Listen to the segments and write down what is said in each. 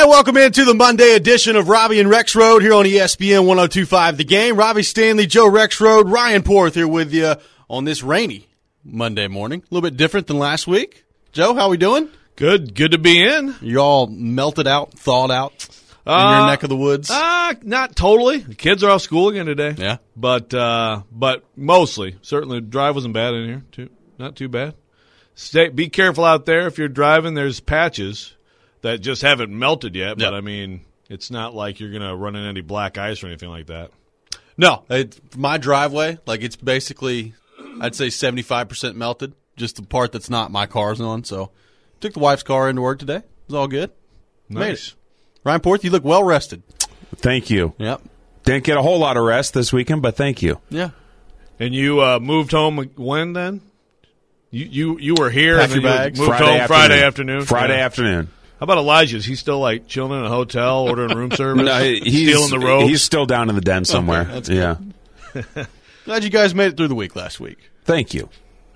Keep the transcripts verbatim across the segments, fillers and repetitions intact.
And welcome into the Monday edition of Robbie and Rex Road here on E S P N one oh two point five The Game. Robbie Stanley, Joe Rex Road, Ryan Porth here with you on this rainy Monday morning. A little bit different than last week. Joe, how we doing? Good. Good to be in. You all melted out, thawed out in uh, your neck of the woods? Uh, not totally. The kids are off school again today. Yeah. But uh, but mostly. Certainly the drive wasn't bad in here. Too, not too bad. Stay, be careful out there if you're driving. There's patches that just haven't melted yet, but, yep. I mean, it's not like you're going to run in any black ice or anything like that. No. It, my driveway, like it's basically, I'd say seventy-five percent melted, just the part that's not my car's on. So took the wife's car into work today. It was all good. Nice. Made it. Ryan Porth, you look well rested. Thank you. Yep. Didn't get a whole lot of rest this weekend, but thank you. Yeah. And you uh, moved home when then? You you, you were here Pack and your then bags. you moved Friday home afternoon. Friday afternoon? Friday yeah. afternoon. How about Elijah? Is he still like chilling in a hotel, ordering room service, no, he's, stealing the ropes? He's still down in the den somewhere. Okay, that's yeah. good. Glad you guys made it through the week last week. Thank you.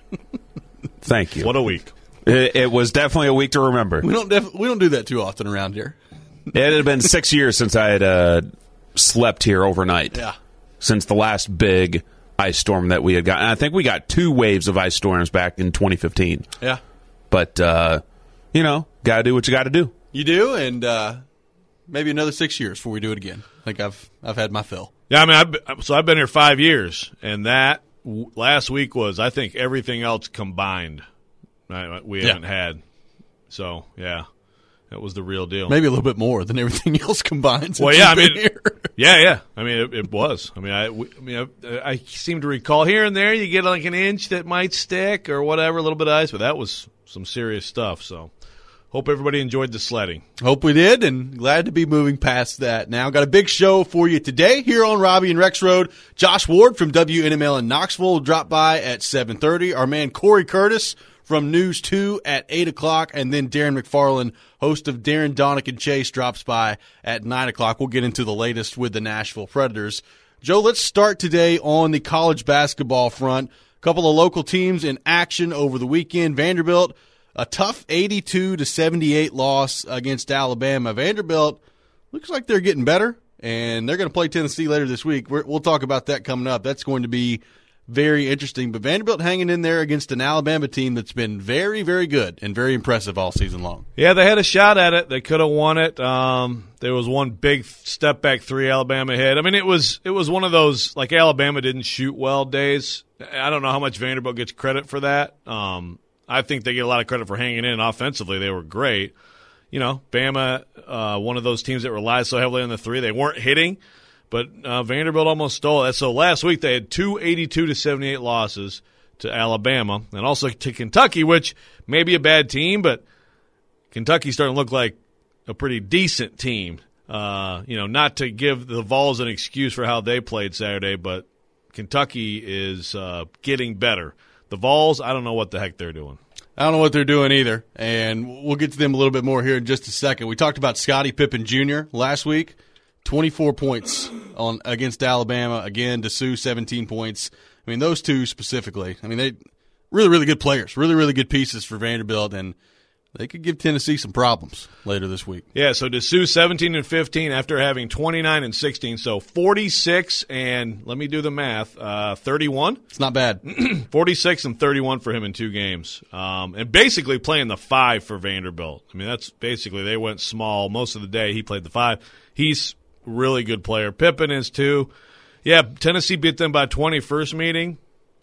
Thank you. What a week. It, it was definitely a week to remember. We don't def- we don't do that too often around here. It had been six years since I had uh, slept here overnight. Yeah. Since the last big ice storm that we had gotten. I think we got two waves of ice storms back in twenty fifteen. Yeah. But, uh, you know, got to do what you got to do. You do, and uh, maybe another six years before we do it again. I think I've I've had my fill. Yeah, I mean, I've, so I've been here five years, and that w- last week was, I think, everything else combined right, we Yeah. haven't had. So, yeah, that was the real deal. Maybe a little bit more than everything else combined. Since Well, yeah, I you've been mean, here. yeah, yeah. I mean, it, it was. I mean, I, we, I mean, I, I seem to recall here and there you get like an inch that might stick or whatever, a little bit of ice, but that was some serious stuff. So, hope everybody enjoyed the sledding. Hope we did, and glad to be moving past that now. Got a big show for you today here on Robbie and Rex Road. Josh Ward from W N M L in Knoxville will drop by at seven thirty. Our man Corey Curtis from News two at eight o'clock, and then Darren McFarland, host of Darren, Donick, and Chase, drops by at nine o'clock. We'll get into the latest with the Nashville Predators. Joe, let's start today on the college basketball front. A couple of local teams in action over the weekend. Vanderbilt, a tough eighty-two to seventy-eight loss against Alabama. Vanderbilt looks like they're getting better, and they're going to play Tennessee later this week. We're, we'll talk about that coming up. That's going to be very interesting. But Vanderbilt hanging in there against an Alabama team that's been very, very good and very impressive all season long. Yeah, they had a shot at it. They could have won it. Um, there was one big step back three Alabama hit. I mean, it was it was one of those, like, Alabama didn't shoot well days. I don't know how much Vanderbilt gets credit for that. Um, I think they get a lot of credit for hanging in offensively. They were great. You know, Bama, uh, one of those teams that relies so heavily on the three. They weren't hitting, but uh, Vanderbilt almost stole it. So last week they had two eighty-two to seventy-eight losses to Alabama and also to Kentucky, which may be a bad team, but Kentucky's starting to look like a pretty decent team. Uh, you know, not to give the Vols an excuse for how they played Saturday, but Kentucky is uh, getting better. The Vols, I don't know what the heck they're doing. I don't know what they're doing either, and we'll get to them a little bit more here in just a second. We talked about Scottie Pippen Junior last week, twenty-four points on against Alabama. Again, Dessou, seventeen points. I mean, those two specifically, I mean, they really, really good players, really, really good pieces for Vanderbilt, and they could give Tennessee some problems later this week. Yeah, so Dessou seventeen and fifteen after having twenty-nine and sixteen, so forty-six and, let me do the math, uh, thirty-one? It's not bad. forty-six and thirty-one for him in two games. Um, and basically playing the five for Vanderbilt. I mean, that's basically, they went small most of the day. He played the five. He's a really good player. Pippen is too. Yeah, Tennessee beat them by twenty first meeting,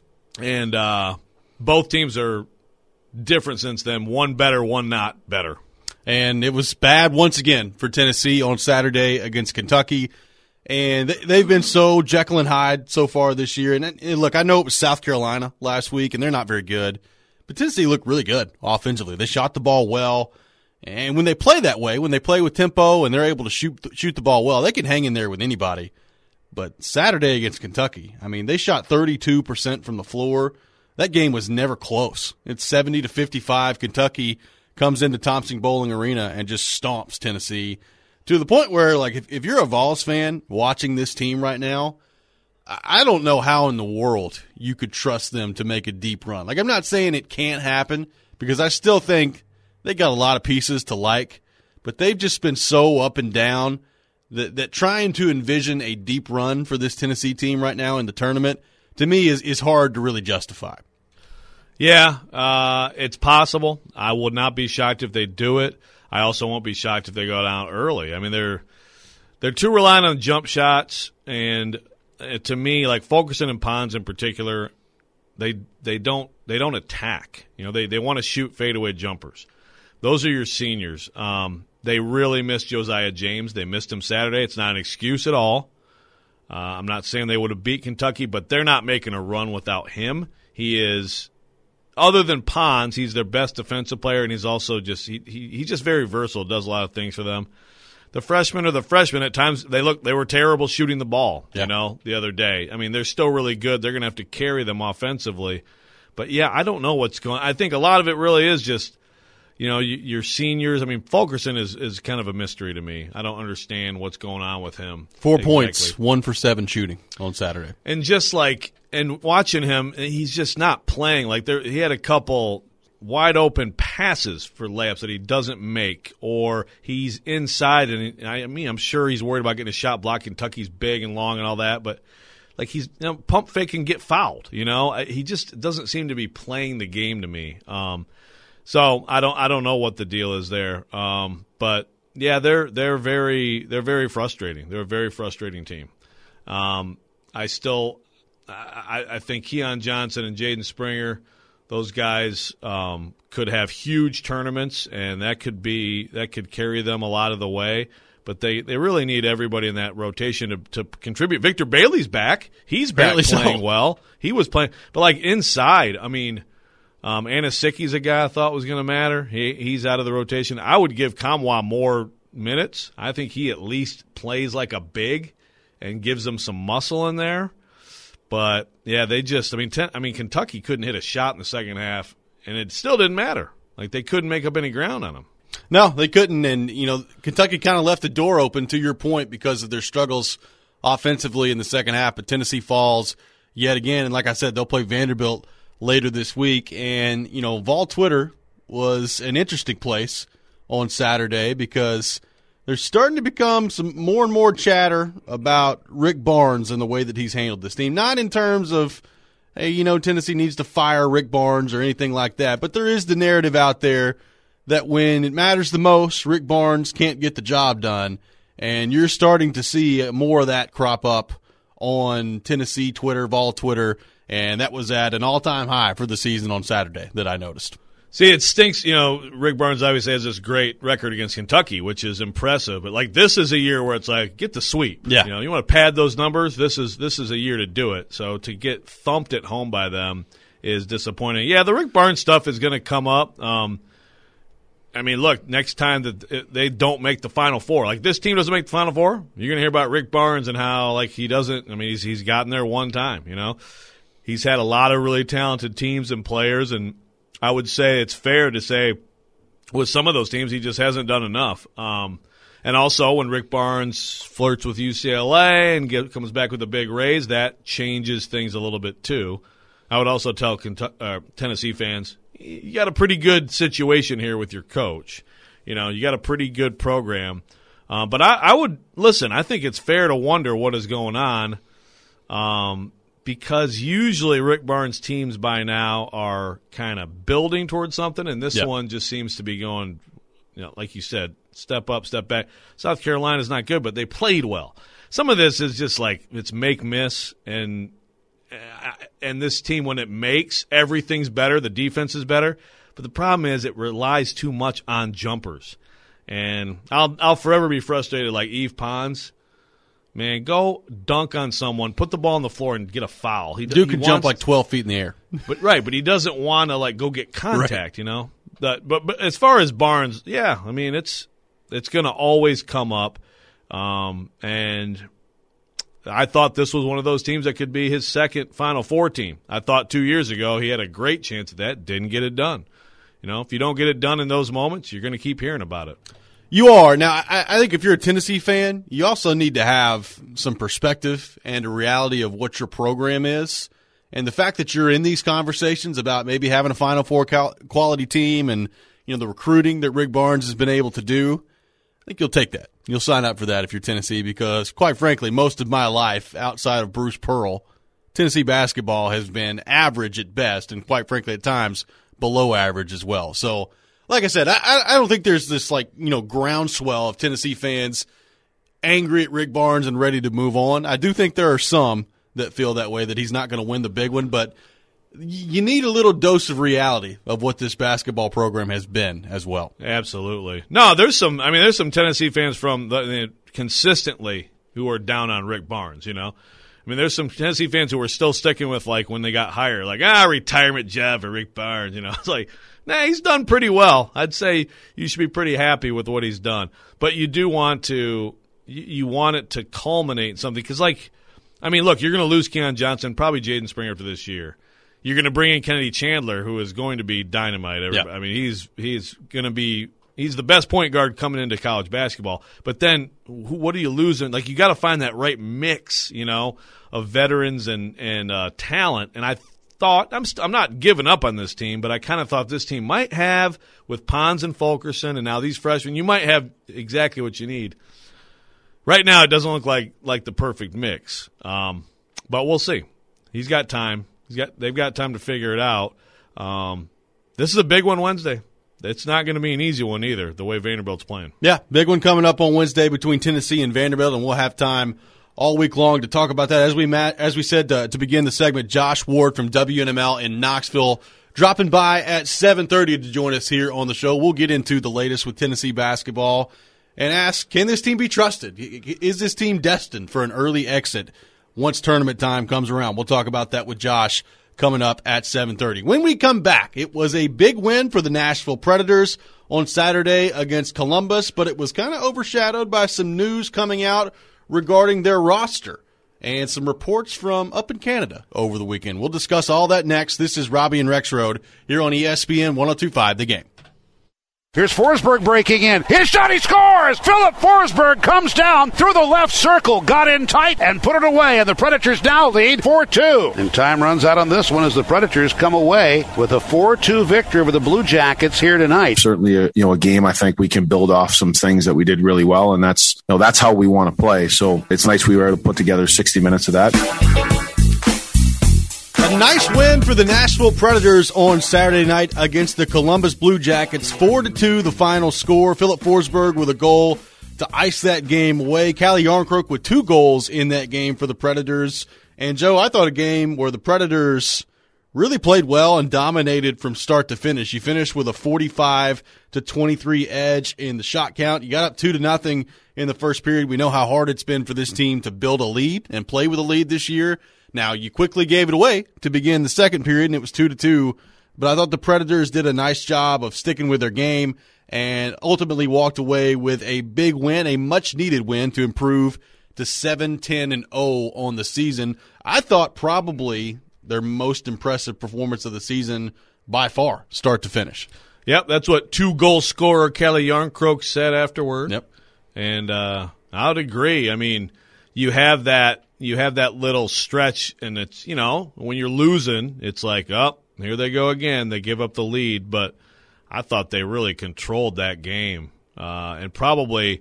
and uh, both teams are different since then. One better, one not better. And it was bad once again for Tennessee on Saturday against Kentucky. And they've been so Jekyll and Hyde so far this year. And look, I know it was South Carolina last week, and they're not very good. But Tennessee looked really good offensively. They shot the ball well. And when they play that way, when they play with tempo and they're able to shoot shoot the ball well, they can hang in there with anybody. But Saturday against Kentucky, I mean, they shot thirty-two percent from the floor. That game was never close. It's seventy to fifty-five. Kentucky comes into Thompson-Boling Arena and just stomps Tennessee to the point where, like, if, if you're a Vols fan watching this team right now, I don't know how in the world you could trust them to make a deep run. Like, I'm not saying it can't happen because I still think they got a lot of pieces to like, but they've just been so up and down that, that trying to envision a deep run for this Tennessee team right now in the tournament, to me, is, is hard to really justify. Yeah, uh, it's possible. I would not be shocked if they do it. I also won't be shocked if they go down early. I mean, they're they're too reliant on jump shots, and uh, to me, like Fulkerson and Pons in particular, they they don't they don't attack. You know, they they want to shoot fadeaway jumpers. Those are your seniors. Um, they really missed Josiah James. They missed him Saturday. It's not an excuse at all. Uh, I'm not saying they would have beat Kentucky, but they're not making a run without him. He is. Other than Pons, he's their best defensive player, and he's also just he, he he's just very versatile, does a lot of things for them. The freshmen are the freshmen. At times they look they were terrible shooting the ball, yeah. you know, the other day. I mean, they're still really good. They're going to have to carry them offensively. But, yeah, I don't know what's going on. I think a lot of it really is just, you know, your seniors. I mean, Fulkerson is, is kind of a mystery to me. I don't understand what's going on with him. Four exactly. points, one for seven shooting on Saturday. And just like – and watching him, he's just not playing. Like there, he had a couple wide open passes for layups that he doesn't make, or he's inside. And I mean, I'm sure he's worried about getting a shot blocked. Kentucky's big and long and all that, but like he's you know, pump fake and get fouled. You know, he just doesn't seem to be playing the game to me. Um, so I don't, I don't know what the deal is there. Um, but yeah, they're they're very they're very frustrating. They're a very frustrating team. Um, I still. I, I think Keon Johnson and Jaden Springer, those guys um, could have huge tournaments, and that could be that could carry them a lot of the way. But they, they really need everybody in that rotation to, to contribute. Victor Bailey's back; he's back Apparently playing so. well. He was playing, but like inside, I mean, um, Anasicki's a guy I thought was going to matter. He he's out of the rotation. I would give Kamwa more minutes. I think he at least plays like a big and gives them some muscle in there. But yeah, they just I mean ten, I mean Kentucky couldn't hit a shot in the second half, and it still didn't matter. Like they couldn't make up any ground on them. No, they couldn't, and you know Kentucky kind of left the door open to your point because of their struggles offensively in the second half. But Tennessee falls yet again, and like I said, they'll play Vanderbilt later this week. And you know, Vol Twitter was an interesting place on Saturday because there's starting to become some more and more chatter about Rick Barnes and the way that he's handled this team. Not in terms of, hey, you know, Tennessee needs to fire Rick Barnes or anything like that, but there is the narrative out there that when it matters the most, Rick Barnes can't get the job done, and you're starting to see more of that crop up on Tennessee Twitter, Vol Twitter, and that was at an all-time high for the season on Saturday that I noticed. See, it stinks. You know, Rick Barnes obviously has this great record against Kentucky, which is impressive. But like, this is a year where it's like, get the sweep. Yeah. You know, you want to pad those numbers. This is this is a year to do it. So to get thumped at home by them is disappointing. Yeah, the Rick Barnes stuff is going to come up. Um, I mean, look, next time that they don't make the Final Four, like this team doesn't make the Final Four, you're going to hear about Rick Barnes and how like he doesn't. I mean, he's he's gotten there one time. You know, he's had a lot of really talented teams and players, and I would say it's fair to say with some of those teams he just hasn't done enough. Um, and also when Rick Barnes flirts with U C L A and get, comes back with a big raise, that changes things a little bit too. I would also tell Kentucky, uh, Tennessee fans, you got a pretty good situation here with your coach. You know, you got a pretty good program. Uh, but I, I would – listen, I think it's fair to wonder what is going on. Um Because usually Rick Barnes' teams by now are kind of building towards something, and this yep. one just seems to be going, you know, like you said, step up, step back. South Carolina's not good, but they played well. Some of this is just like it's make miss, and and this team when it makes, everything's better, the defense is better. But the problem is it relies too much on jumpers, and I'll I'll forever be frustrated like Yves Pons. Man, go dunk on someone, put the ball on the floor, and get a foul. He, Duke he can wants, jump like twelve feet in the air. But right, but he doesn't want to like go get contact, right. you know. That, but but as far as Barnes, yeah, I mean it's it's going to always come up, um, and I thought this was one of those teams that could be his second Final Four team. I thought two years ago he had a great chance at that, didn't get it done. You know, if you don't get it done in those moments, you're going to keep hearing about it. You are. Now, I, I think if you're a Tennessee fan, you also need to have some perspective and a reality of what your program is. And the fact that you're in these conversations about maybe having a Final Four quality team and, you know, the recruiting that Rick Barnes has been able to do, think you'll take that. You'll sign up for that if you're Tennessee because, quite frankly, most of my life outside of Bruce Pearl, Tennessee basketball has been average at best and, quite frankly, at times below average as well. So, like I said, I, I don't think there's this, like, you know, groundswell of Tennessee fans angry at Rick Barnes and ready to move on. I do think there are some that feel that way, that he's not going to win the big one, but you need a little dose of reality of what this basketball program has been as well. Absolutely. No, there's some, I mean, there's some Tennessee fans from the, the, consistently who are down on Rick Barnes, you know? I mean, there's some Tennessee fans who are still sticking with, like, when they got hired, like, ah, retirement job for Rick Barnes, you know? It's like, nah, he's done pretty well. I'd say you should be pretty happy with what he's done. But you do want to, you, you want it to culminate in something. Because, like, I mean, look, you're going to lose Keon Johnson, probably Jaden Springer for this year. You're going to bring in Kennedy Chandler, who is going to be dynamite. Yeah. I mean, he's he's going to be he's the best point guard coming into college basketball. But then, what are you losing? Like, you got to find that right mix, you know, of veterans and and uh, talent. And I thought I'm st- I'm not giving up on this team, but I kind of thought this team might have, with Pons and Fulkerson, and now these freshmen, you might have exactly what you need. Right now, it doesn't look like like the perfect mix, um, but we'll see. He's got time. He's got, they've got time to figure it out. Um, this is a big one Wednesday. It's not going to be an easy one either, the way Vanderbilt's playing. Yeah, big one coming up on Wednesday between Tennessee and Vanderbilt, and we'll have time all week long to talk about that. As we Matt, as we said to, to begin the segment, Josh Ward from W N M L in Knoxville dropping by at seven thirty to join us here on the show. We'll get into the latest with Tennessee basketball and ask, can this team be trusted? Is this team destined for an early exit once tournament time comes around? We'll talk about that with Josh coming up at seven thirty. When we come back, it was a big win for the Nashville Predators on Saturday against Columbus, but it was kind of overshadowed by some news coming out regarding their roster and some reports from up in Canada over the weekend. We'll discuss all that next. This is Robbie and Rexroad here on E S P N one oh two point five The Game. Here's Forsberg breaking in. His shot, he scores! Philip Forsberg comes down through the left circle, got in tight, and put it away, and the Predators now lead four two. And time runs out on this one as the Predators come away with a four two victory over the Blue Jackets here tonight. Certainly, a, you know, a game I think we can build off some things that we did really well, and that's, you know, that's how we want to play. So it's nice we were able to put together sixty minutes of that. A nice win for the Nashville Predators on Saturday night against the Columbus Blue Jackets. four to two the final score. Philip Forsberg with a goal to ice that game away. Calle Jarnkrok with two goals in that game for the Predators. And, Joe, I thought a game where the Predators really played well and dominated from start to finish. You finished with a forty-five to twenty-three edge in the shot count. You got up two to nothing in the first period. We know how hard it's been for this team to build a lead and play with a lead this year. Now, you quickly gave it away to begin the second period, and it was two to two. But I thought the Predators did a nice job of sticking with their game and ultimately walked away with a big win, a much-needed win to improve to seven ten and oh on the season. I thought probably their most impressive performance of the season by far, start to finish. Yep, that's what two-goal scorer Calle Jarnkrok said afterward. Yep. And uh, I would agree. I mean, you have that you have that little stretch, and it's, you know, when you're losing, it's like, oh, here they go again. They give up the lead. But I thought they really controlled that game. Uh, and probably,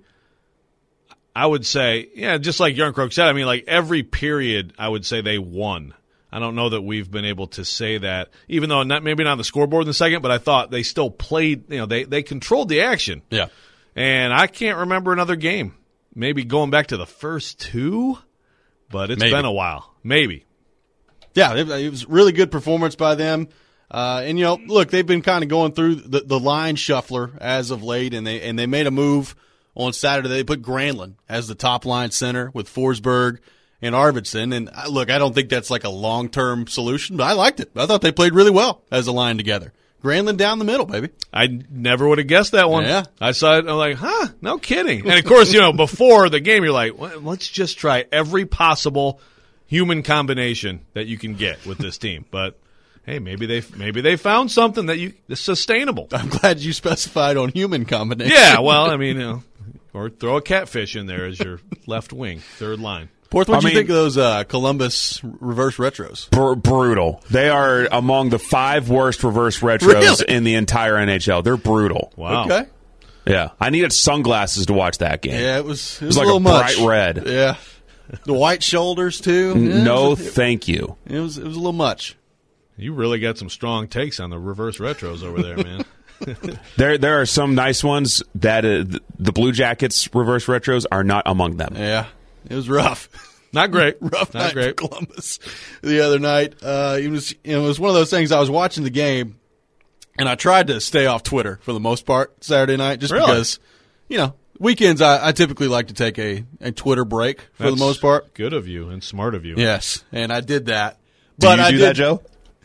I would say, yeah, just like Jarnkrok said, I mean, like every period, I would say they won. I don't know that we've been able to say that, even though not maybe not on the scoreboard in the second, but I thought they still played, you know, they, they controlled the action. Yeah. And I can't remember another game. Maybe going back to the first two, but it's Maybe. been a while. Maybe. Yeah, it, it was a really good performance by them. Uh, and, you know, look, they've been kind of going through the, the line shuffler as of late, and they and they made a move on Saturday. They put Granlund as the top line center with Forsberg and Arvidsson. And, uh, look, I don't think that's like a long-term solution, but I liked it. I thought they played really well as a line together. Granlund down the middle, baby. I never would have guessed that one. Yeah. I saw it, I'm like, huh, no kidding. And, of course, you know, before the game, you're like, well, let's just try every possible human combination that you can get with this team. But, hey, maybe they maybe they found something that you is sustainable. I'm glad you specified on human combination. Yeah, well, I mean, you know, or throw a catfish in there as your left wing, third line. Porth, what do you mean, think of those uh, Columbus reverse retros? Br- brutal. They are among the five worst reverse retros Really? in the entire N H L. They're brutal. Wow. Okay. Yeah, I needed sunglasses to watch that game. Yeah, it was. It was, it was a like little a much. bright red. Yeah, the white shoulders too. Yeah, No, it was, thank you. It was. It was a little much. You really got some strong takes on the reverse retros over there, man. There, there are some nice ones that uh, the Blue Jackets reverse retros are not among them. Yeah, it was rough. Not great. rough Not night great. for Columbus the other night. Uh, it was. It was one of those things. I was watching the game, and I tried to stay off Twitter for the most part Saturday night, just Really? because, you know, weekends I, I typically like to take a, a Twitter break for That's the most part. good of you and smart of you. Yes, and I did that. Do But you I do did, that, Joe?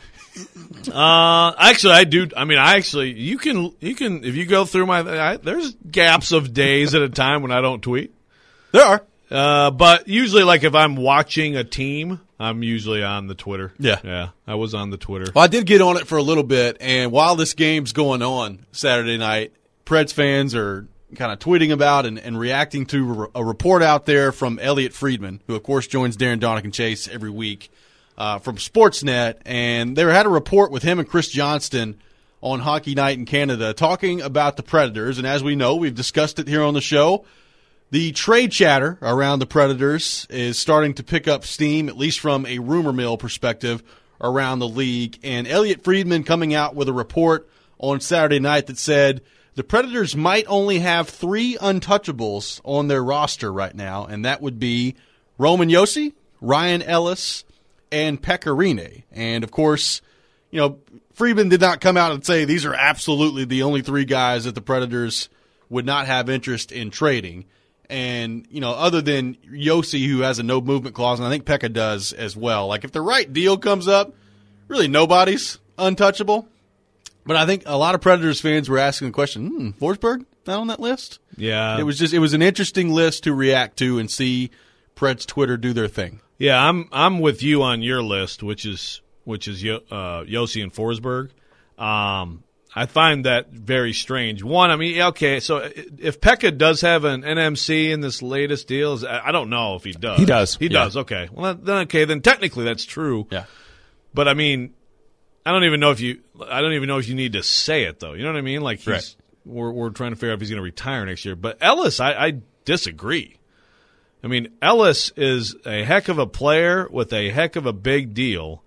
Uh, actually, I do. I mean, I actually, you can, you can, if you go through my, I, there's gaps of days at a time when I don't tweet. There are. Uh, but usually, like if I'm watching a team, I'm usually on the Twitter. Yeah. Yeah. I was on the Twitter. Well, I did get on it for a little bit, and while this game's going on Saturday night, Preds fans are kind of tweeting about and, and reacting to a report out there from Elliot Friedman, who, of course, joins Darren Donick and Chase every week uh, from Sportsnet. And they had a report with him and Chris Johnston on Hockey Night in Canada talking about the Predators. And as we know, we've discussed it here on the show, the trade chatter around the Predators is starting to pick up steam, at least from a rumor mill perspective around the league. And Elliot Friedman coming out with a report on Saturday night that said the Predators might only have three untouchables on their roster right now, and that would be Roman Josi, Ryan Ellis, and Pekka Rinne. And, of course, you know, Friedman did not come out and say these are absolutely the only three guys that the Predators would not have interest in trading. And, you know, other than Josi, who has a no-movement clause, and I think Pekka does as well. Like, if the right deal comes up, really nobody's untouchable. But I think a lot of Predators fans were asking the question, hmm, Forsberg not on that list? Yeah. It was just, it was an interesting list to react to and see Preds Twitter do their thing. Yeah, I'm I'm with you on your list, which is which is Yo, uh, Josi and Forsberg. Um, I find that very strange. One, I mean, okay, so if Pekka does have an N M C in this latest deal, I don't know if he does. He does. He Yeah. does. Okay. Well, then okay, then technically that's true. Yeah. But I mean, I don't even know if you. I don't even know if you need to say it though. You know what I mean? Like, he's, Right. we're we're trying to figure out if he's going to retire next year. But Ellis, I, I disagree. I mean, Ellis is a heck of a player with a heck of a big deal.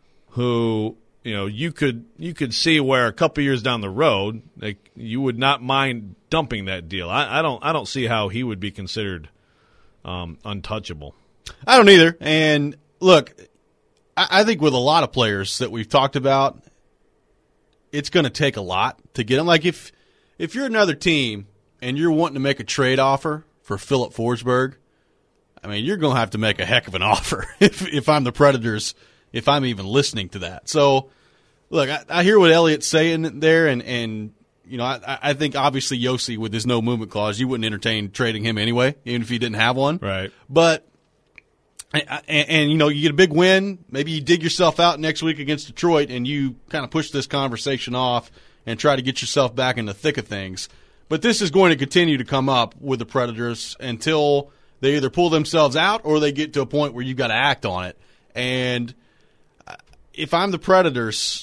Who, you know, you could you could see where a couple years down the road, like, you would not mind dumping that deal. I, I don't I don't see how he would be considered um, untouchable. I don't either. And look, I, I think with a lot of players that we've talked about, it's going to take a lot to get them. Like, if if you're another team and you're wanting to make a trade offer for Philip Forsberg, I mean, you're going to have to make a heck of an offer if if I'm the Predators, if I'm even listening to that. So, look, I, I hear what Elliott's saying there, and, and you know, I, I think obviously Josi, with his no movement clause, you wouldn't entertain trading him anyway, even if he didn't have one. Right. But, and, and, and you know, you get a big win, maybe you dig yourself out next week against Detroit, and you kind of push this conversation off and try to get yourself back in the thick of things. But this is going to continue to come up with the Predators until they either pull themselves out or they get to a point where you've got to act on it. And if I'm the Predators,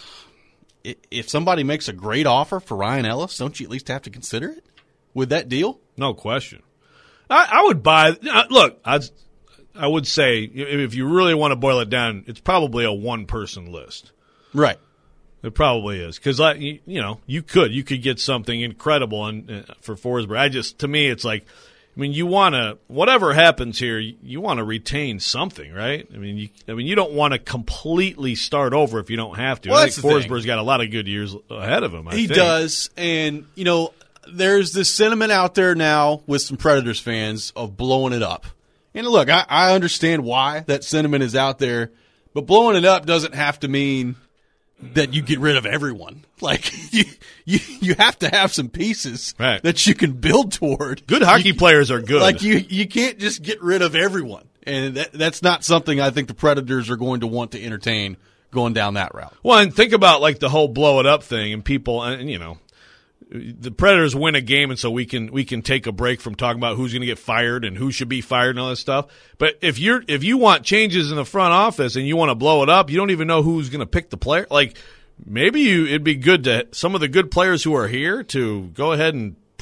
if somebody makes a great offer for Ryan Ellis, don't you at least have to consider it with that deal? No question. I, I would buy. Uh, look, I'd, I would say if you really want to boil it down, it's probably a one-person list. Right. It probably is because, like, you, you know, you could you could get something incredible on, uh, for Forsberg. I just, to me, it's like, I mean, you want to, whatever happens here, you, you want to retain something, right? I mean, you, I mean, you don't want to completely start over if you don't have to. Well, I that's think the thing. Forsberg's got a lot of good years ahead of him. I He think. does, and, you know, there's this sentiment out there now with some Predators fans of blowing it up. And look, I, I understand why that sentiment is out there, but blowing it up doesn't have to mean that you get rid of everyone. Like, you you, you have to have some pieces Right. that you can build toward. Good hockey You- players are good. Like, you, you can't just get rid of everyone. And that, that's not something I think the Predators are going to want to entertain going down that route. Well, and think about, like, the whole blow it up thing, and people, and you know, the Predators win a game, and so we can we can take a break from talking about who's going to get fired and who should be fired and all that stuff. But if you're if you want changes in the front office and you want to blow it up, you don't even know who's going to pick the player. Like, maybe you it'd be good to some of the good players who are here to go ahead and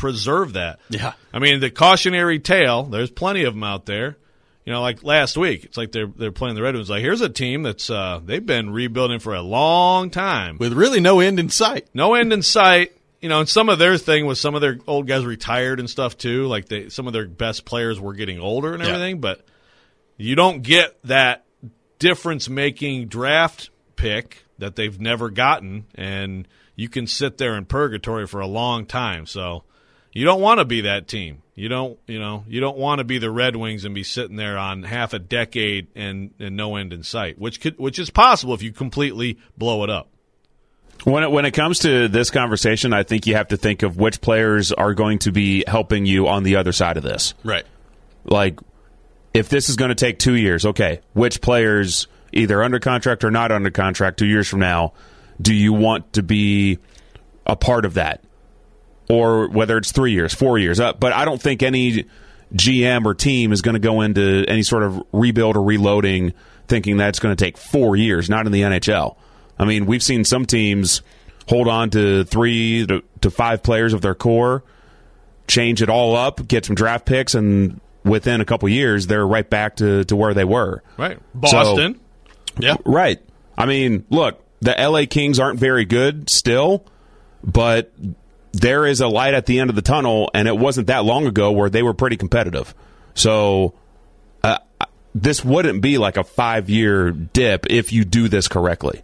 preserve that. Yeah. I mean, the cautionary tale, there's plenty of them out there. You know, like last week, it's like they're they're playing the Red Wings. Like, here's a team that's uh, they've been rebuilding for a long time with really no end in sight. No end in sight. You know, and some of their thing was some of their old guys retired and stuff too. Like they, some of their best players were getting older and everything. Yeah. But you don't get that difference-making draft pick that they've never gotten, and you can sit there in purgatory for a long time. So you don't want to be that team. You don't, you know, you don't want to be the Red Wings and be sitting there on half a decade and, and no end in sight, which could, which is possible if you completely blow it up. When it, when it comes to this conversation, I think you have to think of which players are going to be helping you on the other side of this. Right. Like, if this is going to take two years, okay, which players, either under contract or not under contract, two years from now, do you want to be a part of that? Or whether it's three years, four years. Uh, but I don't think any G M or team is going to go into any sort of rebuild or reloading thinking that's going to take four years, not in the N H L. I mean, we've seen some teams hold on to three to, to five players of their core, change it all up, get some draft picks, and within a couple years, they're right back to, to where they were. Right. Boston. So, yeah. Right. I mean, look, the L A Kings aren't very good still, but there is a light at the end of the tunnel, and it wasn't that long ago where they were pretty competitive. So uh, this wouldn't be like a five-year dip if you do this correctly.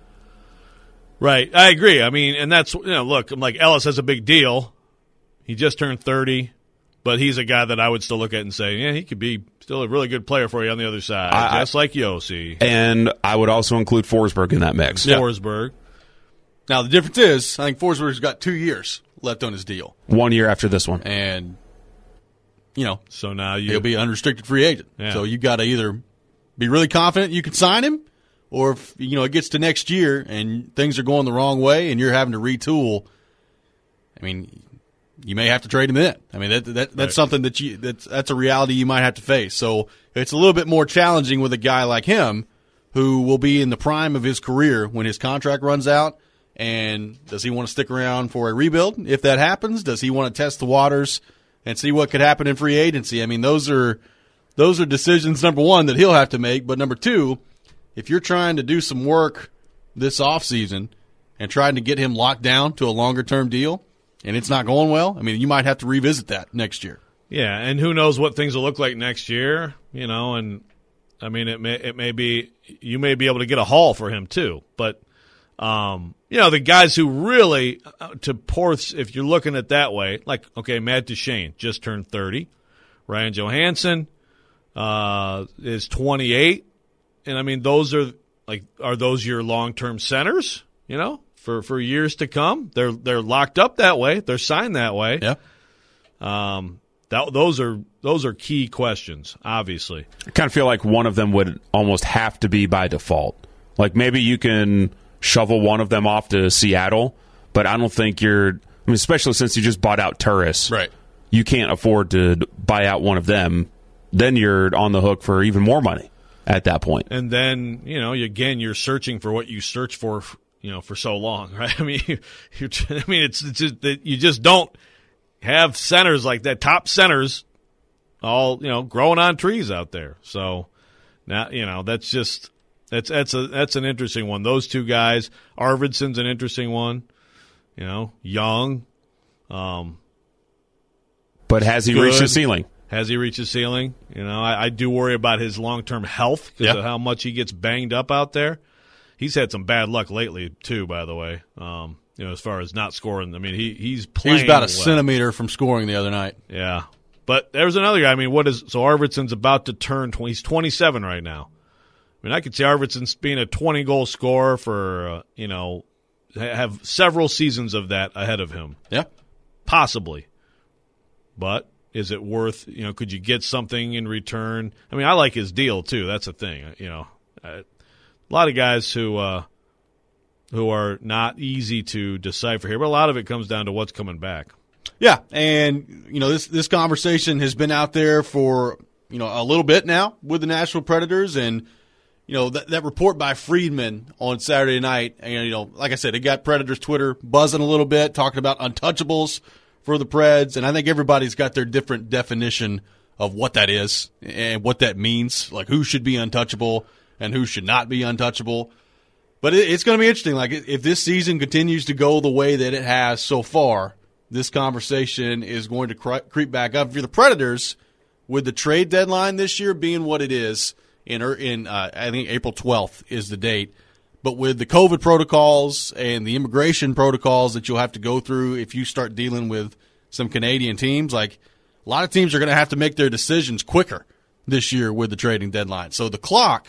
Right. I agree. I mean, and that's, you know, look, I'm like, Ellis has a big deal. He just turned thirty, but he's a guy that I would still look at and say, yeah, he could be still a really good player for you on the other side, I, just like Yossi. And I would also include Forsberg in that mix. Yeah. Forsberg. Now, the difference is, I think Forsberg's got two years left on his deal. One year after this one. And, you know, so now you, he'll be an unrestricted free agent. Yeah. So you got to either be really confident you can sign him, or if, you know, it gets to next year and things are going the wrong way and you're having to retool, I mean, you may have to trade him in. I mean, that, that that's right. something that you that's that's a reality you might have to face. So it's a little bit more challenging with a guy like him who will be in the prime of his career when his contract runs out. And does he want to stick around for a rebuild? If that happens, does he want to test the waters and see what could happen in free agency? I mean, those are those are decisions, number one, that he'll have to make. But number two, if you're trying to do some work this offseason and trying to get him locked down to a longer-term deal and it's not going well, I mean, you might have to revisit that next year. Yeah, and who knows what things will look like next year, you know, and, I mean, it may it may be – you may be able to get a haul for him too, but – Um, you know, the guys who really, uh, to Porth's, if you're looking at that way, like, okay, Matt Duchene just turned thirty. Ryan Johansson uh, is twenty-eight. And, I mean, those are, like, are those your long-term centers, you know, for, for years to come? They're they're locked up that way. They're signed that way. Yeah. Um, that, those are those are key questions, obviously. I kind of feel like one of them would almost have to be by default. Like, maybe you can – shovel one of them off to Seattle, but I don't think you're, I mean, especially since you just bought out Turris. Right. You can't afford to buy out one of them. Then you're on the hook for even more money at that point. And then, you know, again, you're searching for what you search for, you know, for so long, right? I mean, you're, I mean, it's, it's just that you just don't have centers like that, top centers, all, you know, growing on trees out there. So now, you know, that's just, That's that's a that's an interesting one. Those two guys, Arvidsson's an interesting one. You know, young. Um, but has he good. reached his ceiling? Has he reached his ceiling? You know, I, I do worry about his long-term health because yep. of how much he gets banged up out there. He's had some bad luck lately too, by the way. Um, you know, as far as not scoring. I mean, he he's playing. He was about a well. centimeter from scoring the other night. Yeah, but there's another guy. I mean, what is so Arvidsson's about to turn? twenty, he's twenty-seven right now. I mean, I could see Arvidsson being a twenty-goal scorer for, uh, you know, have several seasons of that ahead of him. Yeah. Possibly. But is it worth, you know, could you get something in return? I mean, I like his deal, too. That's the thing. You know, a lot of guys who, uh, who are not easy to decipher here, but a lot of it comes down to what's coming back. Yeah. And, you know, this, this conversation has been out there for, you know, a little bit now with the Nashville Predators, and, you know, that, that report by Friedman on Saturday night, and, you know, like I said, it got Predators Twitter buzzing a little bit, talking about untouchables for the Preds, and I think everybody's got their different definition of what that is and what that means, like who should be untouchable and who should not be untouchable. But it, it's going to be interesting. Like if this season continues to go the way that it has so far, this conversation is going to cre- creep back up. If you're the Predators, with the trade deadline this year being what it is, in, in uh, I think April twelfth is the date, but with the COVID protocols and the immigration protocols that you'll have to go through if you start dealing with some Canadian teams, like a lot of teams are going to have to make their decisions quicker this year with the trading deadline. So the clock,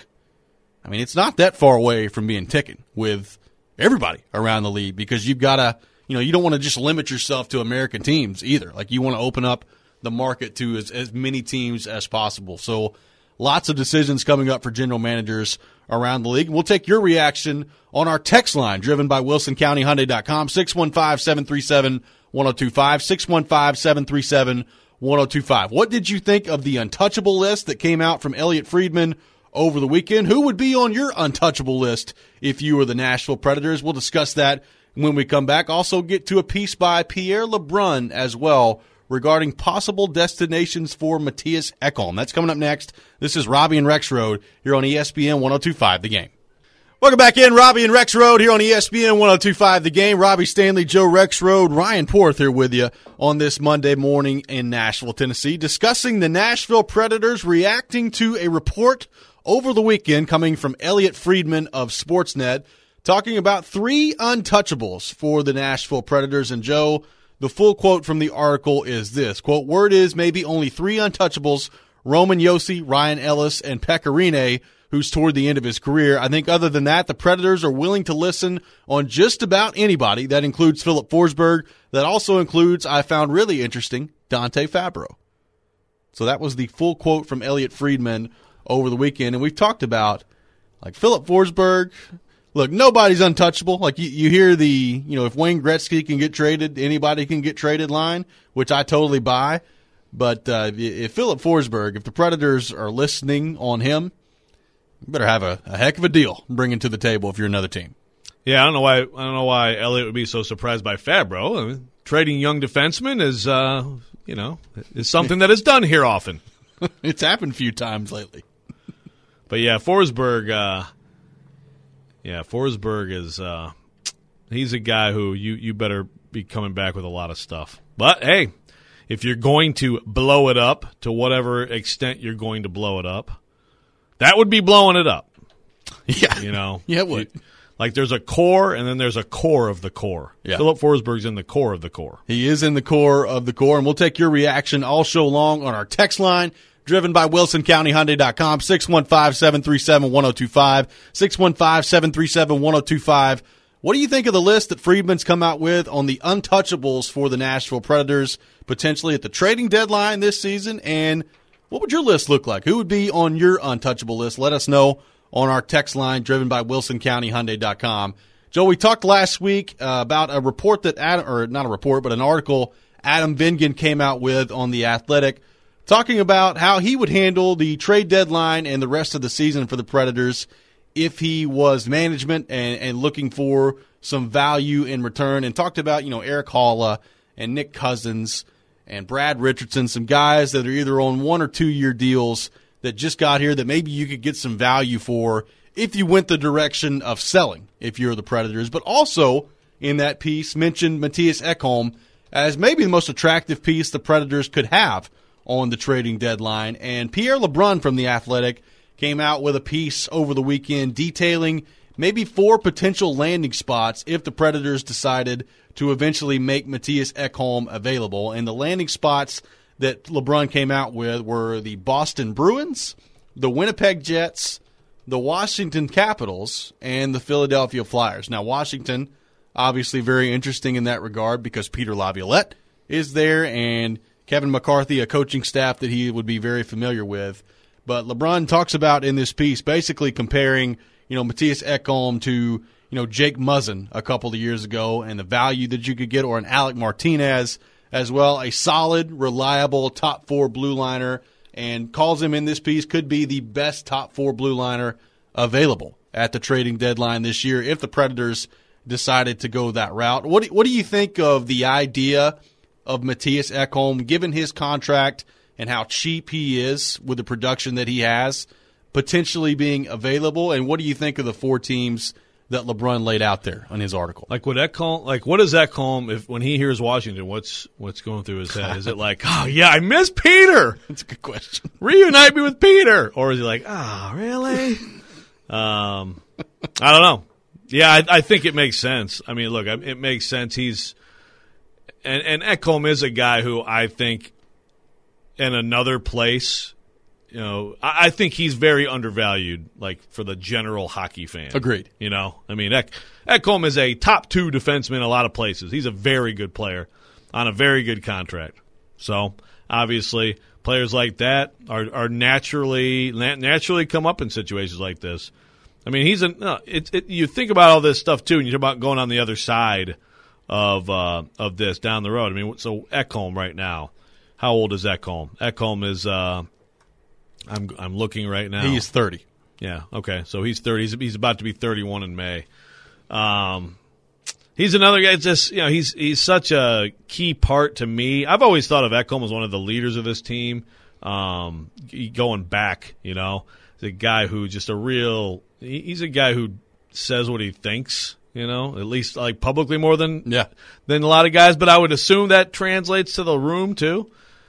I mean, it's not that far away from being ticking with everybody around the league, because you've got to, you know, you don't want to just limit yourself to American teams either. Like you want to open up the market to as, as many teams as possible. So lots of decisions coming up for general managers around the league. We'll take your reaction on our text line, driven by Wilson County Hyundai dot com, six one five, seven three seven, one oh two five, six one five, seven three seven, one oh two five. What did you think of the untouchable list that came out from Elliot Friedman over the weekend? Who would be on your untouchable list if you were the Nashville Predators? We'll discuss that when we come back. Also get to a piece by Pierre LeBrun as well regarding possible destinations for Matthias Ekholm. That's coming up next. This is Robbie and Rex Road here on E S P N one oh two point five The Game. Welcome back in, Robbie and Rex Road here on E S P N one oh two point five The Game. Robbie Stanley, Joe Rex Road, Ryan Porth here with you on this Monday morning in Nashville, Tennessee, discussing the Nashville Predators reacting to a report over the weekend coming from Elliot Friedman of Sportsnet, talking about three untouchables for the Nashville Predators. And Joe, the full quote from the article is this, quote, word is maybe only three untouchables, Roman Josi, Ryan Ellis, and Pekka Rinne, who's toward the end of his career. I think other than that, the Predators are willing to listen on just about anybody. That includes Philip Forsberg. That also includes, I found really interesting, Dante Fabro. So that was the full quote from Elliot Friedman over the weekend. And we've talked about, like, Philip Forsberg. Look, nobody's untouchable. Like, you, you hear the, you know, if Wayne Gretzky can get traded, anybody can get traded line, which I totally buy. But uh, if Philip Forsberg, if the Predators are listening on him, you better have a, a heck of a deal bringing to the table if you're another team. Yeah, I don't know why. I don't know why Elliott would be so surprised by Fabro. I mean, trading young defensemen is, uh, you know, is something that is done here often. It's happened a few times lately. But yeah, Forsberg. Uh, yeah, Forsberg is. Uh, he's a guy who you you better be coming back with a lot of stuff. But hey, if you're going to blow it up to whatever extent you're going to blow it up, that would be blowing it up. Yeah. You know? Yeah, it would. You, like there's a core and then there's a core of the core. Yeah. Philip Forsberg's in the core of the core. He is in the core of the core, and we'll take your reaction all show long on our text line, driven by Wilson County Hyundai dot com, six one five, seven three seven, one oh two five, six one five, seven three seven, one oh two five. What do you think of the list that Friedman's come out with on the untouchables for the Nashville Predators, potentially at the trading deadline this season? And what would your list look like? Who would be on your untouchable list? Let us know on our text line, driven by Wilson County Hyundai dot com. Joe, we talked last week uh, about a report that Adam, or not a report, but an article Adam Vingan came out with on The Athletic, talking about how he would handle the trade deadline and the rest of the season for the Predators if he was management and, and looking for some value in return, and talked about, you know, Eric Halla and Nick Cousins and Brad Richardson, some guys that are either on one or two year deals that just got here that maybe you could get some value for if you went the direction of selling if you're the Predators. But also in that piece mentioned Matthias Ekholm as maybe the most attractive piece the Predators could have on the trading deadline. And Pierre LeBrun from The Athletic came out with a piece over the weekend detailing maybe four potential landing spots if the Predators decided to eventually make Matthias Ekholm available. And the landing spots that LeBrun came out with were the Boston Bruins, the Winnipeg Jets, the Washington Capitals, and the Philadelphia Flyers. Now, Washington, obviously very interesting in that regard because Peter Laviolette is there and Kevin McCarthy, a coaching staff that he would be very familiar with. But LeBrun talks about in this piece basically comparing, you know, Matthias Ekholm to, you know, Jake Muzzin a couple of years ago and the value that you could get, or an Alec Martinez as well, a solid, reliable top four blue liner, and calls him in this piece could be the best top four blue liner available at the trading deadline this year if the Predators decided to go that route. What do, what do you think of the idea of Matthias Ekholm, given his contract and how cheap he is with the production that he has, potentially being available? And what do you think of the four teams that LeBrun laid out there on his article? Like what Ekholm, like what is Ekholm if when he hears Washington, what's what's going through his head? Is it like, oh yeah, I miss Peter? That's a good question. Reunite me with Peter, or is he like, ah, oh, really? um, I don't know. Yeah, I, I think it makes sense. I mean, look, it makes sense. He's and and Ekholm is a guy who I think in another place. You know, I think he's very undervalued, like, for the general hockey fan. Agreed. You know, I mean, Ek, Ekholm is a top two defenseman in a lot of places. He's a very good player on a very good contract. So, obviously, players like that are, are naturally naturally come up in situations like this. I mean, he's a no, it, it, you think about all this stuff, too, and you talk about going on the other side of uh, of this down the road. I mean, so Ekholm right now, how old is Ekholm? Ekholm is uh, – I'm I'm looking right now. He's thirty. Yeah. Okay. So he's thirty. He's, he's about to be thirty-one in May. Um, he's another guy. Just you know, he's he's such a key part to me. I've always thought of Ekholm as one of the leaders of this team. Um, going back, you know, he's a guy who just a real. He, he's a guy who says what he thinks. You know, at least like publicly more than yeah than a lot of guys. But I would assume that translates to the room too.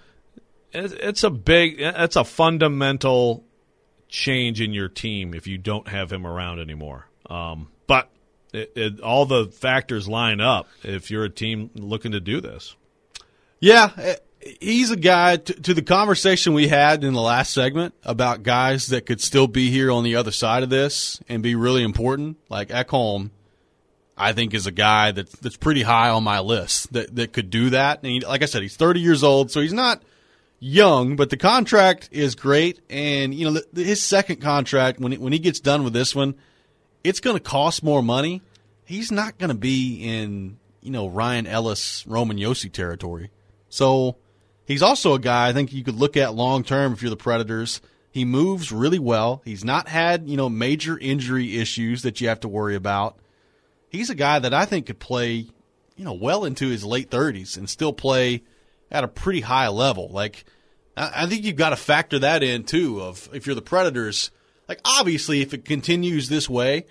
It's a big, it's a fundamental change in your team if you don't have him around anymore. Um, but it, it, all the factors line up if you're a team looking to do this. Yeah, he's a guy, to, to the conversation we had in the last segment about guys that could still be here on the other side of this and be really important, like Ekholm, I think is a guy that's, that's pretty high on my list that, that could do that. And he, like I said, he's thirty years old, so he's not – young, but the contract is great, and you know the, his second contract when he, when he gets done with this one, it's going to cost more money. He's not going to be in you know Ryan Ellis, Roman Josi territory. So he's also a guy I think you could look at long term if you're the Predators. He moves really well. He's not had you know major injury issues that you have to worry about. He's a guy that I think could play you know well into his late thirties and still play at a pretty high level. Like, I think you've got to factor that in, too, of if you're the Predators. Like, obviously, if it continues this way,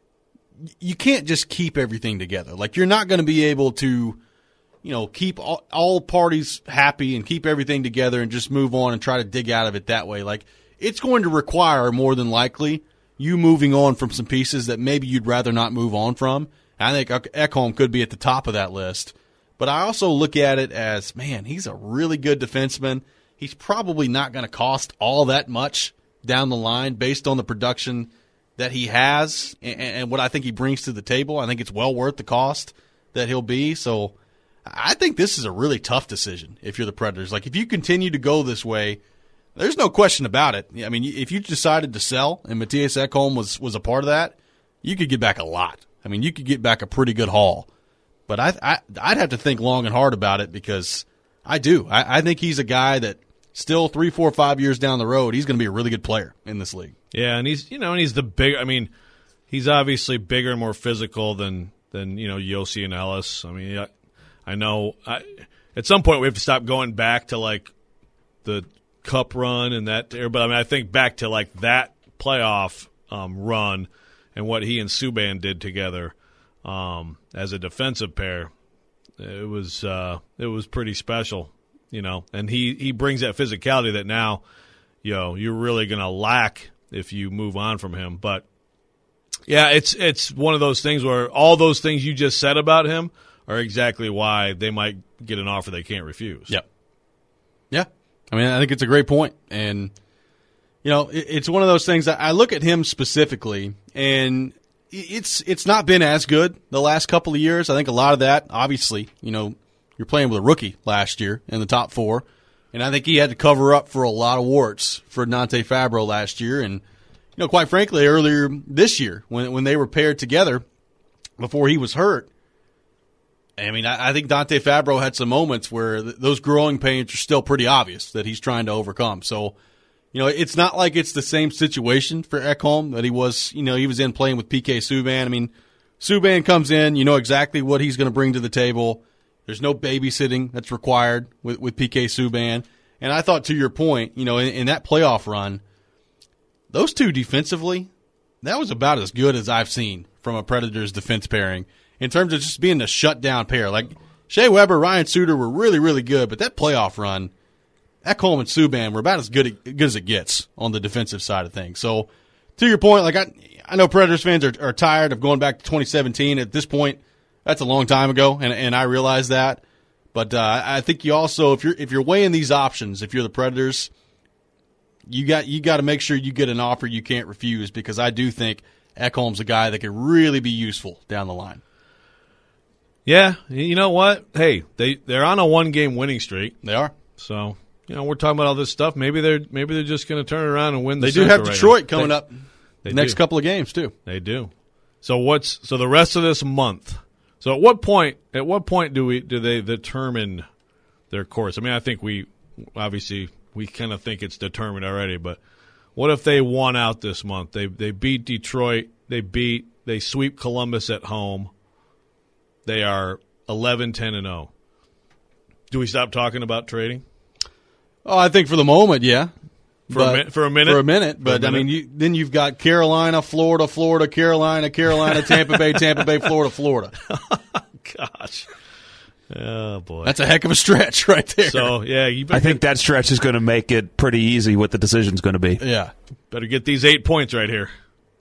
you can't just keep everything together. Like, you're not going to be able to, you know, keep all, all parties happy and keep everything together and just move on and try to dig out of it that way. Like, it's going to require, more than likely, you moving on from some pieces that maybe you'd rather not move on from. I think Ekholm could be at the top of that list. But I also look at it as, man, he's a really good defenseman. He's probably not going to cost all that much down the line based on the production that he has and, and what I think he brings to the table. I think it's well worth the cost that he'll be. So I think this is a really tough decision if you're the Predators. Like, if you continue to go this way, there's no question about it. I mean, if you decided to sell and Matthias Ekholm was, was a part of that, you could get back a lot. I mean, you could get back a pretty good haul. But I, I, I'd have to think long and hard about it because I do. I, I think he's a guy that still three, four, five years down the road, he's going to be a really good player in this league. Yeah, and he's you know, and he's the big. I mean, he's obviously bigger and more physical than than you know Josi and Ellis. I mean, I, I know. I, at some point we have to stop going back to like the Cup run and that. But I mean, I think back to like that playoff um, run and what he and Subban did together. Um, as a defensive pair, it was uh, it was pretty special, you know. And he, he brings that physicality that now, you know, you're really going to lack if you move on from him. But yeah, it's it's one of those things where all those things you just said about him are exactly why they might get an offer they can't refuse. Yep. Yeah, I mean, I think it's a great point, and you know, it, it's one of those things that I look at him specifically and. It's it's not been as good the last couple of years. I think a lot of that, obviously, you know, you're playing with a rookie last year in the top four, and I think he had to cover up for a lot of warts for Dante Fabro last year. And, you know, quite frankly, earlier this year when when they were paired together before he was hurt, I mean, I, I think Dante Fabro had some moments where th- those growing pains are still pretty obvious that he's trying to overcome. So, you know, it's not like it's the same situation for Ekholm that he was, you know, he was in playing with P K Subban. I mean, Subban comes in, you know exactly what he's going to bring to the table. There's no babysitting that's required with, with P K Subban. And I thought, to your point, you know, in, in that playoff run, those two defensively, that was about as good as I've seen from a Predators defense pairing in terms of just being a shutdown pair. Like, Shea Weber, Ryan Suter were really, really good, but that playoff run, Ekholm and Subban were about as good, good as it gets on the defensive side of things. So, to your point, like I, I know Predators fans are, are tired of going back to twenty seventeen. At this point, that's a long time ago, and, and I realize that. But uh, I think you also, if you're if you're weighing these options, if you're the Predators, you got you got to make sure you get an offer you can't refuse, because I do think Ekholm's a guy that could really be useful down the line. Yeah, you know what? Hey, they they're on a one game winning streak. They are. So, you know, we're talking about all this stuff. Maybe they're maybe they're just going to turn around and win the They do have Detroit coming they, up they next do. couple of games too. They do. So what's so the rest of this month? So at what point at what point do we do they determine their course? I mean, I think we obviously we kind of think it's determined already, but what if they won out this month? They they beat Detroit, they beat they sweep Columbus at home. They are eleven ten and oh. Do we stop talking about trading? Oh, I think for the moment, yeah. For a, mi- for a minute? For a minute. But, a minute. I mean, you, then you've got Carolina, Florida, Florida, Carolina, Carolina, Tampa Bay, Tampa Bay, Florida, Florida. Gosh. Oh, boy. That's a heck of a stretch right there. So, yeah. You I think that stretch is going to make it pretty easy what the decision's going to be. Yeah. Better get these eight points right here.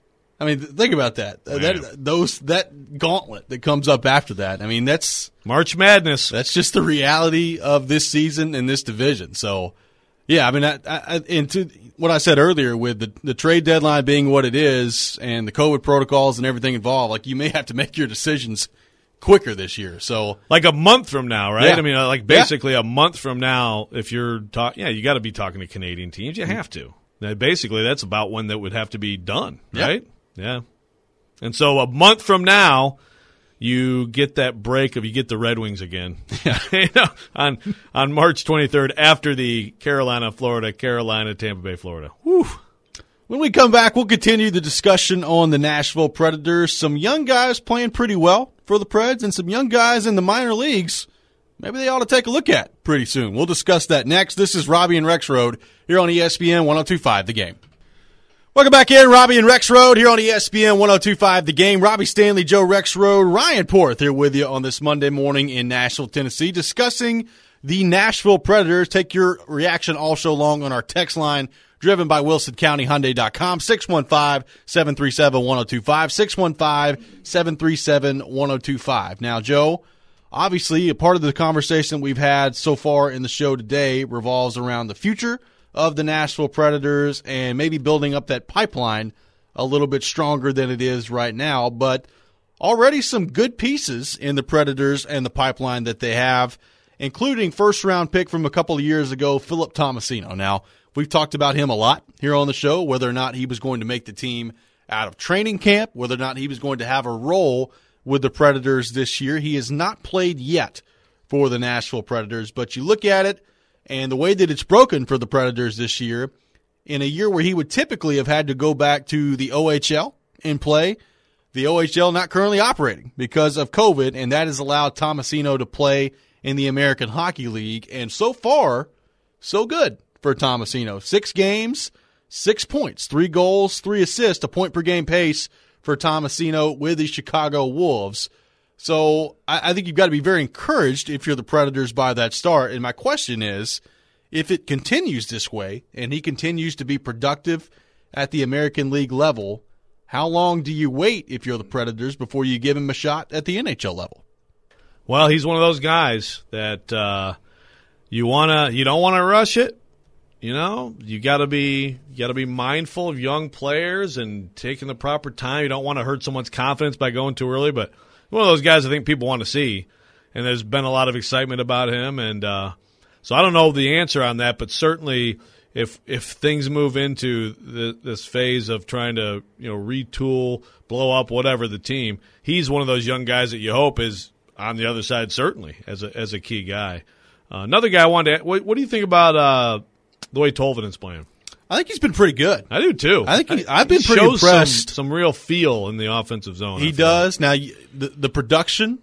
I mean, think about that. Man. That those that gauntlet that comes up after that. I mean, that's March Madness. That's just the reality of this season and this division. So, yeah, I mean, I, I, and to what I said earlier with the, the trade deadline being what it is and the COVID protocols and everything involved, like you may have to make your decisions quicker this year. So, like a month from now, right? Yeah. I mean, like basically yeah. a month from now, if you're talking, yeah, you got to be talking to Canadian teams. You have to. Now, basically, that's about when that would have to be done, right? Yeah. Yeah. And so a month from now, you get that break of you get the Red Wings again. you know, on on March twenty-third after the Carolina, Florida, Carolina, Tampa Bay, Florida. Whew. When we come back, we'll continue the discussion on the Nashville Predators. Some young guys playing pretty well for the Preds and some young guys in the minor leagues maybe they ought to take a look at pretty soon. We'll discuss that next. This is Robbie and Rex Road here on E S P N one oh two point five The Game. Welcome back in, Robbie and Rex Road here on E S P N one oh two point five The Game. Robbie Stanley, Joe Rex Road, Ryan Porth here with you on this Monday morning in Nashville, Tennessee, discussing the Nashville Predators. Take your reaction all show long on our text line, driven by Wilson County Hyundai dot com, six one five, seven three seven, one oh two five, six one five, seven three seven, one oh two five. Now, Joe, obviously a part of the conversation we've had so far in the show today revolves around the future of the Nashville Predators and maybe building up that pipeline a little bit stronger than it is right now. But already some good pieces in the Predators and the pipeline that they have, including first-round pick from a couple of years ago, Philip Tomasino. Now, we've talked about him a lot here on the show, whether or not he was going to make the team out of training camp, whether or not he was going to have a role with the Predators this year. He has not played yet for the Nashville Predators, but you look at it, and the way that it's broken for the Predators this year, in a year where he would typically have had to go back to the O H L and play, the O H L not currently operating because of COVID, and that has allowed Tomasino to play in the American Hockey League. And so far, so good for Tomasino. Six games, six points, three goals, three assists, a point per game pace for Tomasino with the Chicago Wolves. So I, I think you've got to be very encouraged if you're the Predators by that start. And my question is, if it continues this way and he continues to be productive at the American League level, how long do you wait if you're the Predators before you give him a shot at the N H L level? Well, he's one of those guys that uh, you wanna you don't want to rush it. You know, you got to be you got to be mindful of young players and taking the proper time. You don't want to hurt someone's confidence by going too early, but one of those guys I think people want to see, and there's been a lot of excitement about him, and uh, so I don't know the answer on that, but certainly if if things move into the, this phase of trying to you know retool, blow up whatever the team, he's one of those young guys that you hope is on the other side certainly as a as a key guy. Uh, another guy I wanted to what, what do you think about uh, the way Tolvanen's playing? I think he's been pretty good. I do too. I think he, I've been he pretty shows impressed. Some, some real feel in the offensive zone. He does. Now, the, the production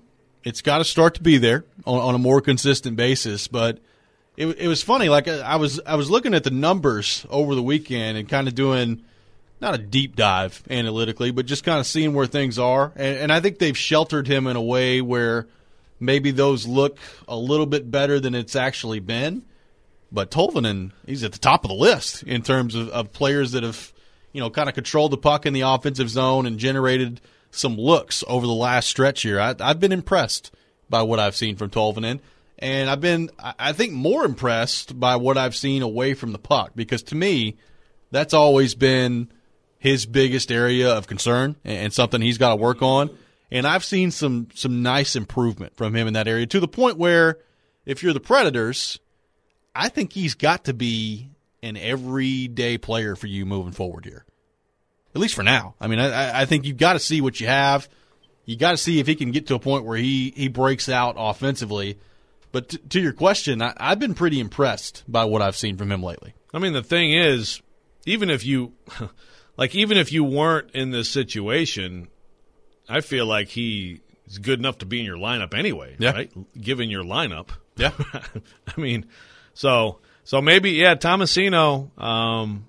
it's got to start to be there on, on a more consistent basis. But it, it was funny. Like I was, I was looking at the numbers over the weekend and kind of doing not a deep dive analytically, but just kind of seeing where things are. And, and I think they've sheltered him in a way where maybe those look a little bit better than it's actually been. But Tolvanen, he's at the top of the list in terms of, of players that have, you know, kind of controlled the puck in the offensive zone and generated some looks over the last stretch here. I, I've been impressed by what I've seen from Tolvanen, and I've been, I think, more impressed by what I've seen away from the puck, because to me, that's always been his biggest area of concern and something he's got to work on. And I've seen some some nice improvement from him in that area, to the point where if you're the Predators, I think he's got to be an everyday player for you moving forward here, at least for now. I mean, I, I think you've got to see what you have. You got to see if he can get to a point where he, he breaks out offensively. But t- to your question, I, I've been pretty impressed by what I've seen from him lately. I mean, the thing is, even if you – like, even if you weren't in this situation, I feel like he is good enough to be in your lineup anyway, yeah. right? Given your lineup. Yeah. I mean, so so maybe, yeah, Tomasino, um,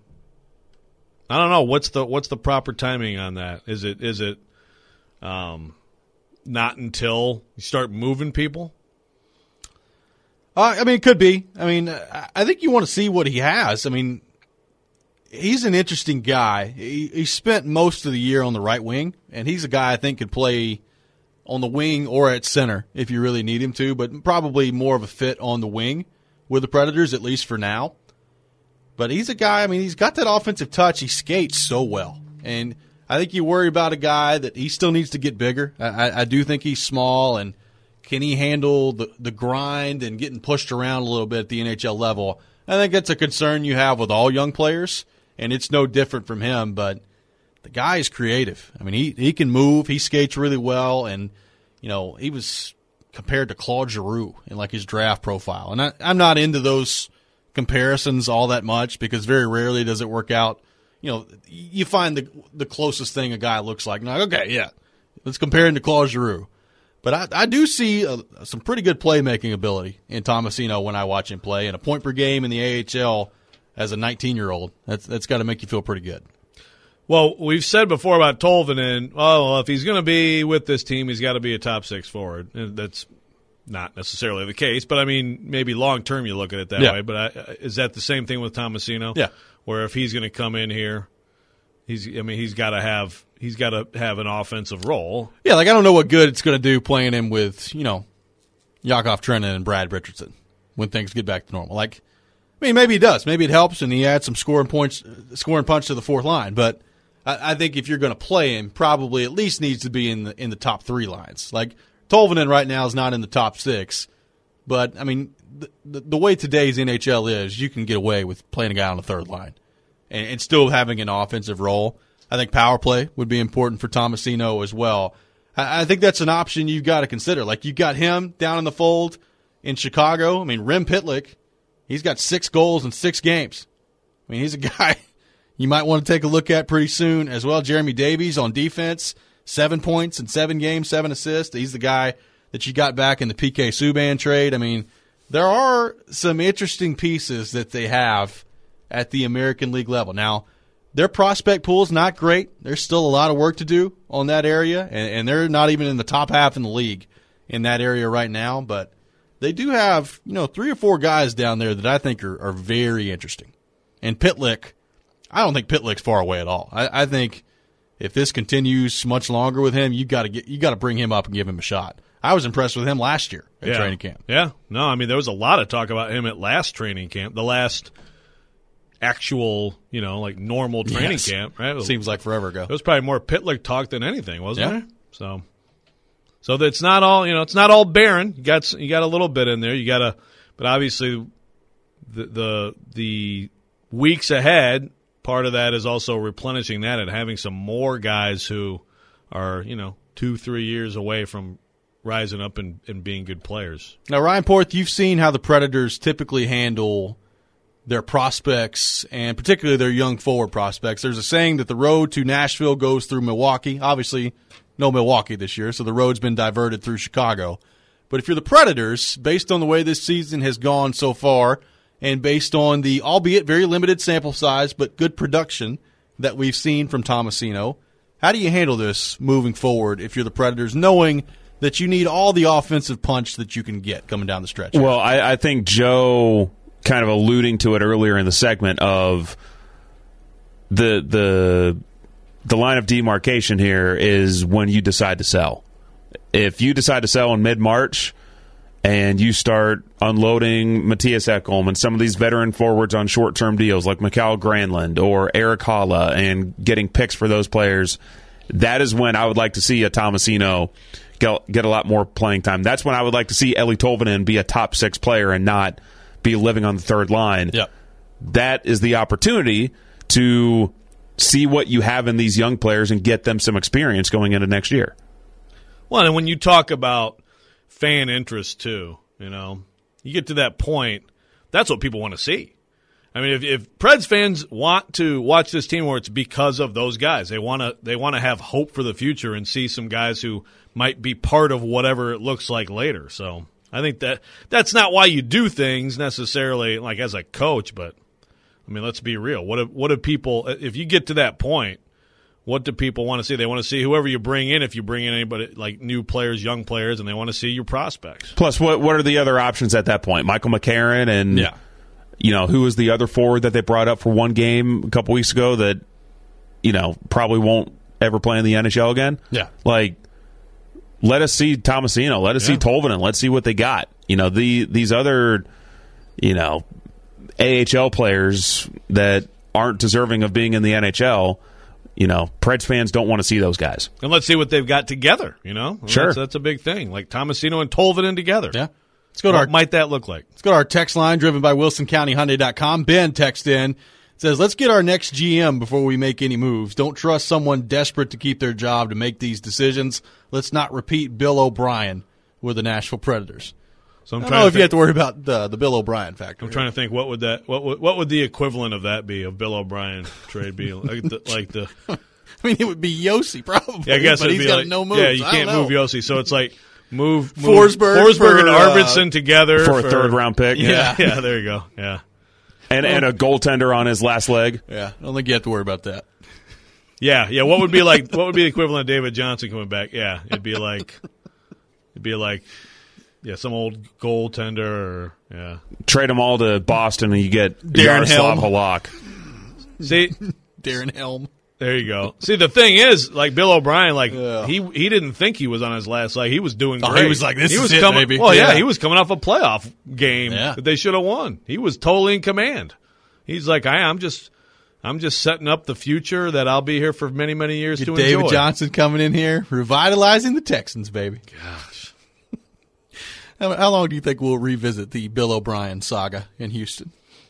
I don't know. What's the what's the proper timing on that? Is it is it um, not until you start moving people? Uh, I mean, it could be. I mean, I think you want to see what he has. I mean, he's an interesting guy. He, he spent most of the year on the right wing, and he's a guy I think could play on the wing or at center if you really need him to, but probably more of a fit on the wing with the Predators, at least for now. But he's a guy, I mean, he's got that offensive touch. He skates so well. And I think you worry about a guy that he still needs to get bigger. I, I do think he's small, and can he handle the, the grind and getting pushed around a little bit at the N H L level? I think that's a concern you have with all young players, and it's no different from him. But the guy is creative. I mean, he, he can move. He skates really well, and, you know, he was compared to Claude Giroux in, like, his draft profile. And I, I'm not into those comparisons all that much, because very rarely does it work out. You know, you find the the closest thing a guy looks like. And like, okay, yeah, let's compare him to Claude Giroux. But I, I do see a, some pretty good playmaking ability in Tomasino when I watch him play, and a point per game in the A H L as a nineteen-year-old. That's that's got to make you feel pretty good. Well, we've said before about Tolvanen, oh, well, if he's going to be with this team, he's got to be a top six forward. And that's not necessarily the case, but I mean, maybe long term you look at it that yeah. way. But I, is that the same thing with Tomasino? Yeah. Where if he's going to come in here, he's I mean he's got to have he's got to have an offensive role. Yeah, like I don't know what good it's going to do playing him with, you know, Yakov Trenin and Brad Richardson when things get back to normal. Like, I mean, maybe it does. Maybe it helps, and he adds some scoring points, scoring punch to the fourth line. But I, I think if you're going to play him, probably at least needs to be in the in the top three lines. Like Tolvanen right now is not in the top six, but I mean, the, the, the way today's N H L is, you can get away with playing a guy on the third line and, and still having an offensive role. I think power play would be important for Tomasino as well. I, I think that's an option you've got to consider. Like, you got him down in the fold in Chicago. I mean, Rem Pitlick, he's got six goals in six games. I mean, he's a guy you might want to take a look at pretty soon as well. Jeremy Davies on defense, seven points in seven games, seven assists. He's the guy that you got back in the P K Subban trade. I mean, there are some interesting pieces that they have at the American League level. Now, their prospect pool is not great. There's still a lot of work to do on that area, and, and they're not even in the top half in the league in that area right now. But they do have, you know, three or four guys down there that I think are, are very interesting. And Pitlick, I don't think Pitlick's far away at all. I, I think if this continues much longer with him, you got to get you got to bring him up and give him a shot. I was impressed with him last year at yeah. training camp. Yeah, no, I mean there was a lot of talk about him at last training camp, the last actual, you know, like normal training yes. camp, right? Seems like forever ago. It was probably more Pitlick talk than anything, wasn't yeah. there? So, so it's not all, you know, it's not all barren. You got you got a little bit in there. You got to, but obviously, the the the weeks ahead, part of that is also replenishing that and having some more guys who are, you know, two three years away from rising up and, and being good players. Now, Ryan Porth, you've seen how the Predators typically handle their prospects, and particularly their young forward prospects. There's a saying that the road to Nashville goes through Milwaukee. Obviously, no Milwaukee this year, so the road's been diverted through Chicago. But if you're the Predators, based on the way this season has gone so far, and based on the, albeit very limited sample size, but good production that we've seen from Tomasino, how do you handle this moving forward if you're the Predators, knowing that you need all the offensive punch that you can get coming down the stretch? Well, I, I think Joe kind of alluding to it earlier in the segment of the the the line of demarcation here is when you decide to sell. If you decide to sell in mid-March and you start unloading Mattias Ekholm and some of these veteran forwards on short-term deals like Mikael Granlund or Erik Haula and getting picks for those players, that is when I would like to see a Tomasino get, get a lot more playing time. That's when I would like to see Eeli Tolvanen be a top six player and not be living on the third line. Yep. That is the opportunity to see what you have in these young players and get them some experience going into next year. Well, and when you talk about fan interest too, you know, you get to that point, that's what people want to see. I mean, if, if Preds fans want to watch this team, where it's because of those guys, they want to they want to have hope for the future and see some guys who might be part of whatever it looks like later. So I think that that's not why you do things necessarily, like as a coach, but I mean, let's be real. What do, what do people, if you get to that point, what do people want to see? They want to see whoever you bring in, if you bring in anybody like new players, young players, and they want to see your prospects. Plus, what what are the other options at that point? Michael McCarron and, yeah. you know, who was the other forward that they brought up for one game a couple weeks ago that, you know, probably won't ever play in the N H L again? Yeah. Like, let us see Tomasino. Let us Yeah. see Tolvanen. Let's see what they got. You know, the these other, you know, A H L players that aren't deserving of being in the N H L, you know, Preds fans don't want to see those guys. And let's see what they've got together, you know? Sure. That's, that's a big thing. Like Tomasino and Tolvanen together. Yeah. Let's go to What our might that look like? Let's go to our text line driven by Wilson County Hyundai dot com. Ben texted in, says, let's get our next G M before we make any moves. Don't trust someone desperate to keep their job to make these decisions. Let's not repeat Bill O'Brien with the Nashville Predators. So I'm I don't trying know to if you think, have to worry about the, the Bill O'Brien factor. I'm trying to think what would that what would what would the equivalent of that be, of Bill O'Brien trade be? Like the, like the I mean, it would be Yossi probably, yeah, I guess but it'd he's be got like, no moves. Yeah, you I can't don't know. move Yossi. So it's like move, move Forsberg Forsberg for, and uh, Arvidsson together For a third-round pick. Yeah, yeah, there you go. Yeah. And and a goaltender on his last leg. Yeah, I don't think you have to worry about that. Yeah, yeah. What would be like? What would be the equivalent of David Johnson coming back? Yeah, it'd be like, it'd be like, yeah, some old goaltender. Or, yeah. Trade them all to Boston and you get Darren Yaroslav Helm. Halak. See, Darren Helm. there you go. See, the thing is, like Bill O'Brien, like Yeah. he he didn't think he was on his last leg. He was doing Oh, great. he was like, this he is was it, coming, baby. Well, yeah. Yeah. he was coming off a playoff game Yeah. that they should have won. He was totally in command. He's like, I, I'm just, I'm just setting up the future that I'll be here for many, many years Get to David enjoy. Johnson coming in here, revitalizing the Texans, baby. Gosh. How, how long do you think we'll revisit the Bill O'Brien saga in Houston?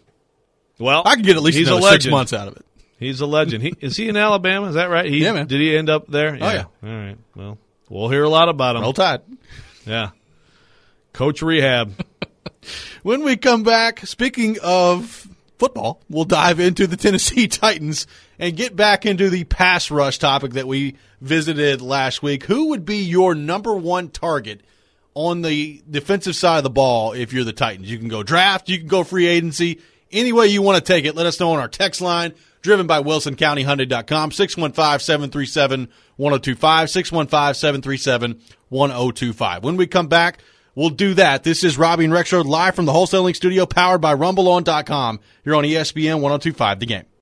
Well, I could get at least he's another a legend. six months out of it. He's a legend. He, is he in Alabama? Is that right? He, Yeah, man. Did he end up there? Oh, yeah. All right. Well, we'll hear a lot about him. Roll Tide. Yeah. Coach Rehab. When we come back, speaking of football, we'll dive into the Tennessee Titans and get back into the pass rush topic that we visited last week. Who would be your number one target on the defensive side of the ball if you're the Titans? You can go draft, you can go free agency, any way you want to take it. Let us know on our text line, driven by Wilson County Hyundai dot com, six one five, seven three seven, one oh two five, six one five, seven three seven, one oh two five. When we come back, we'll do that. This is Robbie and Rex Road live from the Wholesaling Studio, powered by Rumble On dot com, here on E S P N one oh two five, The Game.